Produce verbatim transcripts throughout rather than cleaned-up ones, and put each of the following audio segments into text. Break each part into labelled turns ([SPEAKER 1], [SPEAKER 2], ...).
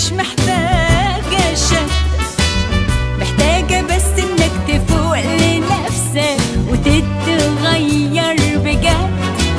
[SPEAKER 1] مش محتاجة شك، محتاجة بس انك تفوق لنفسك وتتغير بجد.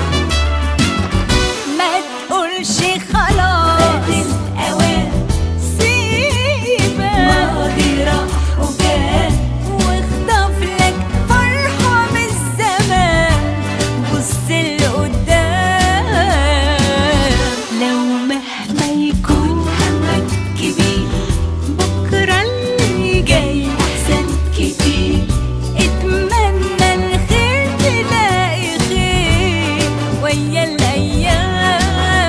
[SPEAKER 1] ما تقولش خلاص فات الأوان، سيبك ماضي راح وجاء، واخطف لك فرحة من الزمان، بص لقدام. لو مهما يكون همك كبير، بكرة اللي جاي أحسن كتير. اتمنى الخير تلاقي خير ويا الأيام.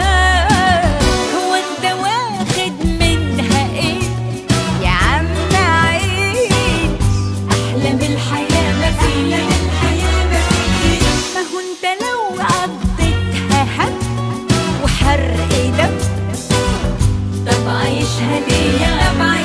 [SPEAKER 1] هو انت واخد منها ايه يا عم؟ عيش أحلام الحياة مفيش، ما هو انت لو قضيتها هم وحرق دم، طب عايشها ليه؟